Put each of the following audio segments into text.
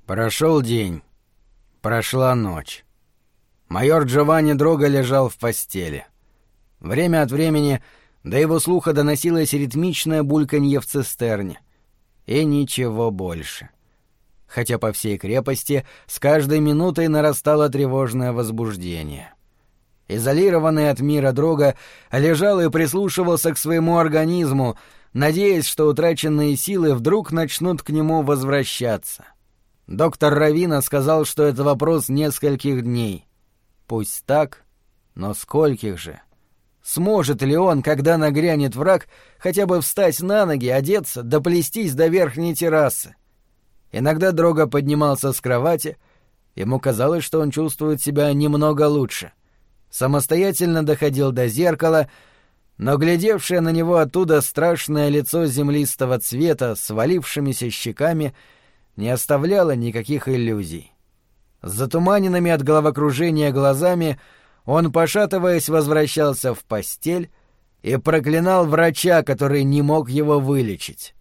Прошел день. Прошла ночь. Майор Джованни Дрога лежал в постели. Время от времени до его слуха доносилось ритмичное бульканье в цистерне. И ничего больше. Хотя по всей крепости с каждой минутой нарастало тревожное возбуждение. Изолированный от мира Дрога лежал и прислушивался к своему организму, надеясь, что утраченные силы вдруг начнут к нему возвращаться. Доктор Равина сказал, что это вопрос нескольких дней. Пусть так, но скольких же? Сможет ли он, когда нагрянет враг, хотя бы встать на ноги, одеться, доплестись до верхней террасы? Иногда Дрога поднимался с кровати, ему казалось, что он чувствует себя немного лучше. Самостоятельно доходил до зеркала, но глядевшее на него оттуда страшное лицо землистого цвета с валившимися щеками не оставляло никаких иллюзий. С затуманенными от головокружения глазами он, пошатываясь, возвращался в постель и проклинал врача, который не мог его вылечить.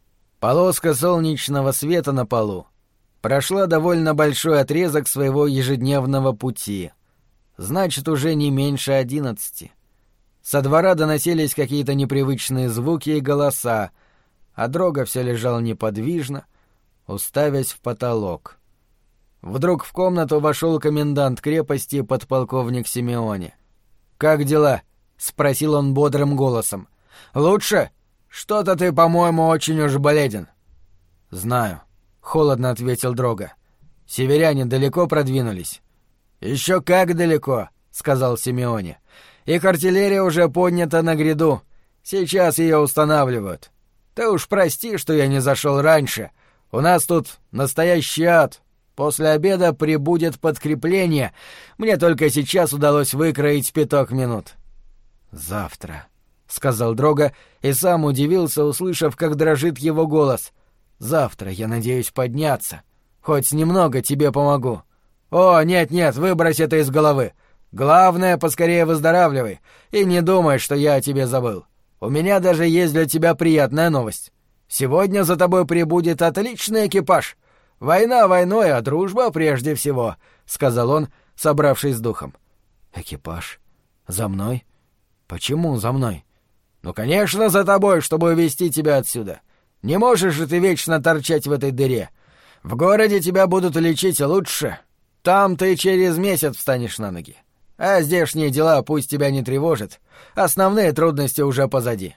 Полоска солнечного света на полу прошла довольно большой отрезок своего ежедневного пути. Значит, уже не меньше 11. Со двора доносились какие-то непривычные звуки и голоса, а Дрога все лежал неподвижно, уставясь в потолок. Вдруг в комнату вошел комендант крепости, подполковник Симеони. «Как дела?» — спросил он бодрым голосом. «Лучше? Что-то ты, по-моему, очень уж бледен». «Знаю», — холодно ответил Дрога. «Северяне далеко продвинулись?» «Еще как далеко», — сказал Симеони. «Их артиллерия уже поднята на гряду. Сейчас ее устанавливают. Ты уж прости, что я не зашел раньше. У нас тут настоящий ад. После обеда прибудет подкрепление. Мне только сейчас удалось выкроить 5 минут». «Завтра», — сказал Дрога и сам удивился, услышав, как дрожит его голос. «Завтра я надеюсь подняться. Хоть немного тебе помогу». «О, нет-нет, выбрось это из головы. Главное, поскорее выздоравливай. И не думай, что я о тебе забыл. У меня даже есть для тебя приятная новость. Сегодня за тобой прибудет отличный экипаж. Война войной, а дружба прежде всего», — сказал он, собравшись с духом. «Экипаж? За мной? Почему за мной?» «Ну, конечно, за тобой, чтобы увезти тебя отсюда. Не можешь же ты вечно торчать в этой дыре. В городе тебя будут лечить лучше. Там ты через месяц встанешь на ноги. А здешние дела пусть тебя не тревожат. Основные трудности уже позади».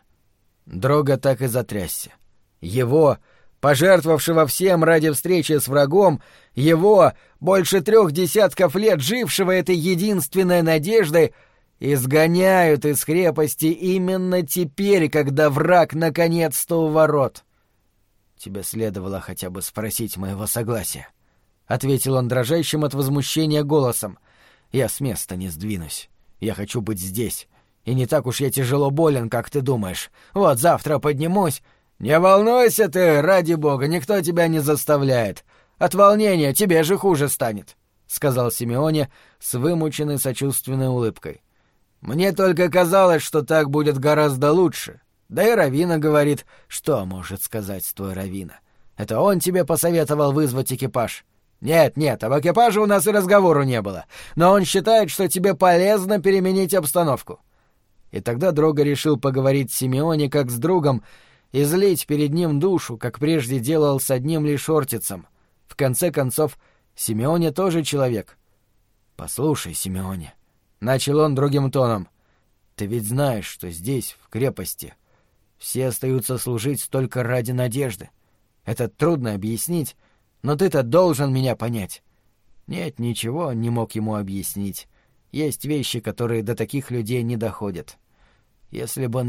Дрога так и затрясся. Его, пожертвовавшего всем ради встречи с врагом, его, больше 3 десятков лет жившего этой единственной надеждой, изгоняют из крепости именно теперь, когда враг наконец-то у ворот. «Тебе следовало хотя бы спросить моего согласия», — ответил он дрожащим от возмущения голосом. «Я с места не сдвинусь. Я хочу быть здесь. И не так уж я тяжело болен, как ты думаешь. Вот завтра поднимусь». «Не волнуйся ты, ради бога, никто тебя не заставляет. От волнения тебе же хуже станет», — сказал Симеони с вымученной сочувственной улыбкой. «Мне только казалось, что так будет гораздо лучше. Да и Равина говорит, что может сказать твой Равина. Это он тебе посоветовал вызвать экипаж?» «Нет, об экипаже у нас и разговору не было. Но он считает, что тебе полезно переменить обстановку». И тогда Дрога решил поговорить с Симеони как с другом, излить перед ним душу, как прежде делал с одним лишь ортицем. В конце концов, Симеони тоже человек. «Послушай, Симеони», — начал он другим тоном, — «ты ведь знаешь, что здесь, в крепости, все остаются служить только ради надежды. Это трудно объяснить, но ты-то должен меня понять». Нет, ничего он не мог ему объяснить. Есть вещи, которые до таких людей не доходят. Если бы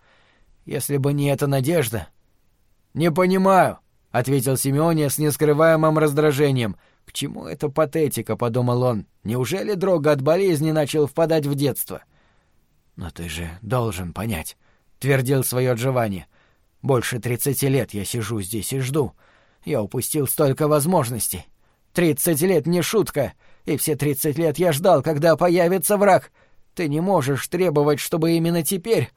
не эта надежда... «Не понимаю», — ответил Симеони с нескрываемым раздражением. «К чему эта патетика?» — подумал он. «Неужели Дрога от болезни начал впадать в детство?» «Но ты же должен понять», — твердил свое Джованни. «Больше 30 лет я сижу здесь и жду. Я упустил столько возможностей. 30 лет не шутка, и все 30 лет я ждал, когда появится враг. Ты не можешь требовать, чтобы именно теперь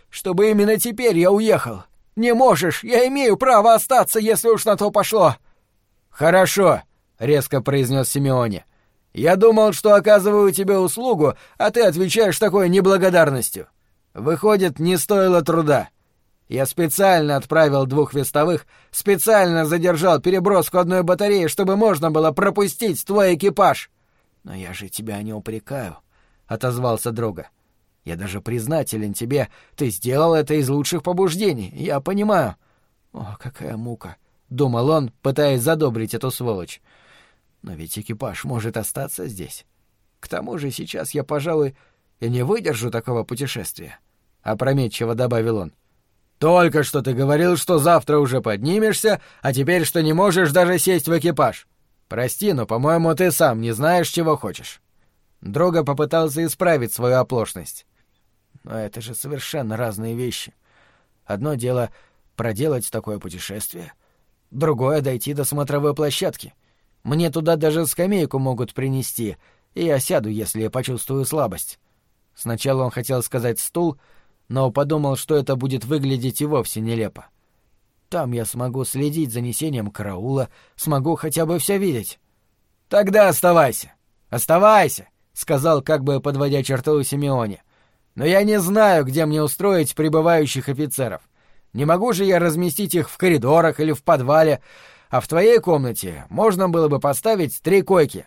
я уехал. Не можешь, я имею право остаться, если уж на то пошло». «Хорошо», — резко произнес Симеоне. «Я думал, что оказываю тебе услугу, а ты отвечаешь такой неблагодарностью. Выходит, не стоило труда. Я специально отправил 2 вестовых, специально задержал переброску одной батареи, чтобы можно было пропустить твой экипаж». «Но я же тебя не упрекаю», — отозвался Дрога. «Я даже признателен тебе. Ты сделал это из лучших побуждений. Я понимаю». «О, какая мука», — думал он, пытаясь задобрить эту сволочь. «Но ведь экипаж может остаться здесь. К тому же сейчас я, пожалуй, и не выдержу такого путешествия», — опрометчиво добавил он. «Только что ты говорил, что завтра уже поднимешься, а теперь что не можешь даже сесть в экипаж. Прости, но, по-моему, ты сам не знаешь, чего хочешь». Дрога попытался исправить свою оплошность. «Но это же совершенно разные вещи. Одно дело — проделать такое путешествие, другое — дойти до смотровой площадки. Мне туда даже скамейку могут принести, и я сяду, если почувствую слабость». Сначала он хотел сказать «стул», но подумал, что это будет выглядеть и вовсе нелепо. «Там я смогу следить за несением караула, смогу хотя бы все видеть». «Тогда оставайся, оставайся», — сказал, как бы подводя черту Симеоне. «Но я не знаю, где мне устроить прибывающих офицеров. Не могу же я разместить их в коридорах или в подвале, а в твоей комнате можно было бы поставить 3 койки».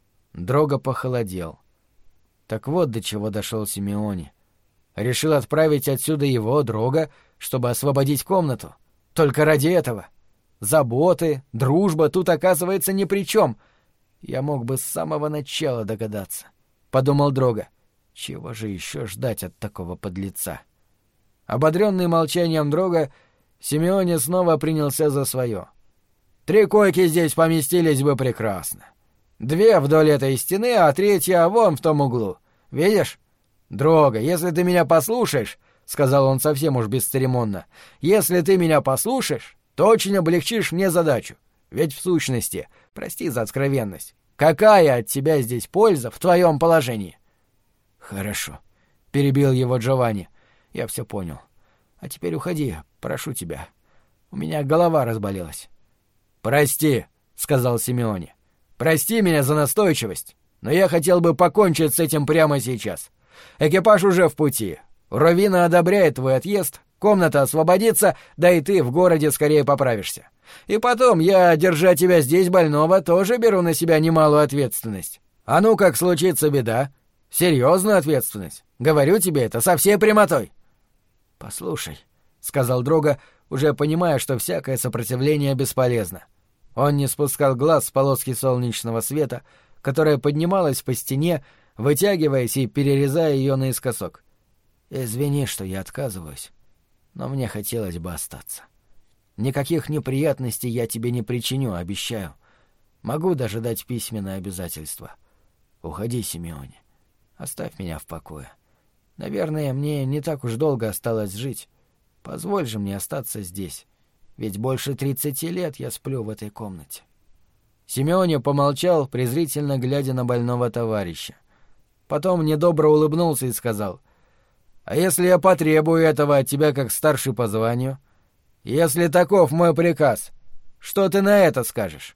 Дрога похолодел. Так вот до чего дошел Симеоне. Решил отправить отсюда его, Дрога, чтобы освободить комнату. Только ради этого. Заботы, дружба тут, оказывается, ни при чем. Я мог бы с самого начала догадаться, — подумал Дрога. Чего же еще ждать от такого подлеца? Ободренный молчанием Дрога, Симеоне снова принялся за свое. 3 койки здесь поместились бы прекрасно. 2 вдоль этой стены, а 3 вон в том углу. Видишь? Дрога, если ты меня послушаешь, — сказал он совсем уж бесцеремонно, — если ты меня послушаешь, то очень облегчишь мне задачу. Ведь в сущности, прости за откровенность, какая от тебя здесь польза в твоем положении? — Хорошо, — перебил его Джованни, — я все понял. А теперь уходи, прошу тебя. У меня голова разболелась. — Прости, — сказал Симеоне. — Прости меня за настойчивость, но я хотел бы покончить с этим прямо сейчас. Экипаж уже в пути. Ровина одобряет твой отъезд, комната освободится, да и ты в городе скорее поправишься. И потом, я, держа тебя здесь больного, тоже беру на себя немалую ответственность. А ну, как случится беда, серьезную ответственность. Говорю тебе это со всей прямотой. — Послушай, — сказал Дрога, уже понимая, что всякое сопротивление бесполезно. Он не спускал глаз с полоски солнечного света, которая поднималась по стене, вытягиваясь и перерезая ее наискосок. «Извини, что я отказываюсь, но мне хотелось бы остаться. Никаких неприятностей я тебе не причиню, обещаю. Могу даже дать письменное обязательство. Уходи, Симеоне. Оставь меня в покое. Наверное, мне не так уж долго осталось жить. Позволь же мне остаться здесь, ведь больше 30 лет я сплю в этой комнате». Симеоне помолчал, презрительно глядя на больного товарища. Потом недобро улыбнулся и сказал: «А если я потребую этого от тебя как старший по званию? Если таков мой приказ, что ты на это скажешь?»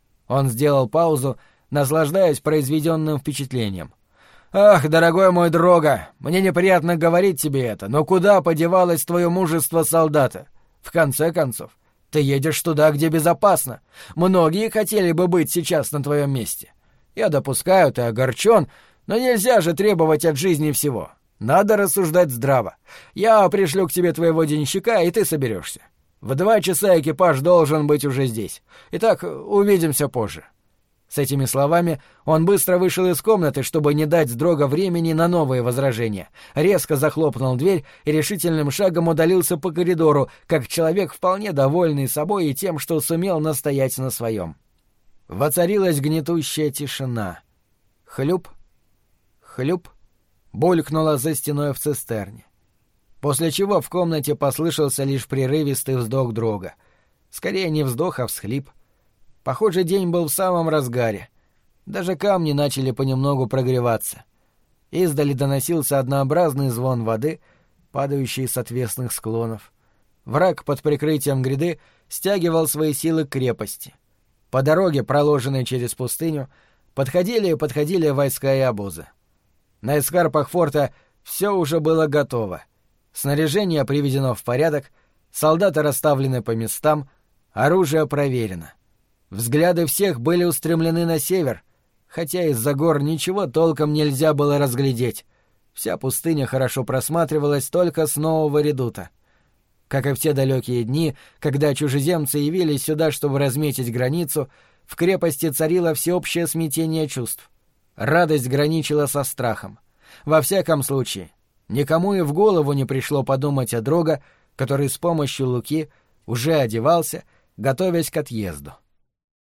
Он сделал паузу, наслаждаясь произведенным впечатлением. «Ах, дорогой мой Дрога, мне неприятно говорить тебе это, но куда подевалось твое мужество солдата? В конце концов, ты едешь туда, где безопасно. Многие хотели бы быть сейчас на твоем месте. Я допускаю, ты огорчен, но нельзя же требовать от жизни всего. Надо рассуждать здраво. Я пришлю к тебе твоего денщика, и ты соберешься. В 2 часа экипаж должен быть уже здесь. Итак, увидимся позже». С этими словами он быстро вышел из комнаты, чтобы не дать Дрога времени на новые возражения. Резко захлопнул дверь и решительным шагом удалился по коридору, как человек, вполне довольный собой и тем, что сумел настоять на своем. Воцарилась гнетущая тишина. Хлюп, хлюп, булькнуло за стеной в цистерне. После чего в комнате послышался лишь прерывистый вздох Дрога. Скорее не вздох, а всхлип. Похоже, день был в самом разгаре. Даже камни начали понемногу прогреваться. Издали доносился однообразный звон воды, падающий с отвесных склонов. Враг под прикрытием гряды стягивал свои силы к крепости. По дороге, проложенной через пустыню, подходили и подходили войска и обозы. На эскарпах форта все уже было готово. Снаряжение приведено в порядок, солдаты расставлены по местам, оружие проверено. Взгляды всех были устремлены на север, хотя из-за гор ничего толком нельзя было разглядеть. Вся пустыня хорошо просматривалась только с Нового Редута. Как и в те далекие дни, когда чужеземцы явились сюда, чтобы разметить границу, в крепости царило всеобщее смятение чувств. Радость граничила со страхом. Во всяком случае, никому и в голову не пришло подумать о Дрога, который с помощью Луки уже одевался, готовясь к отъезду.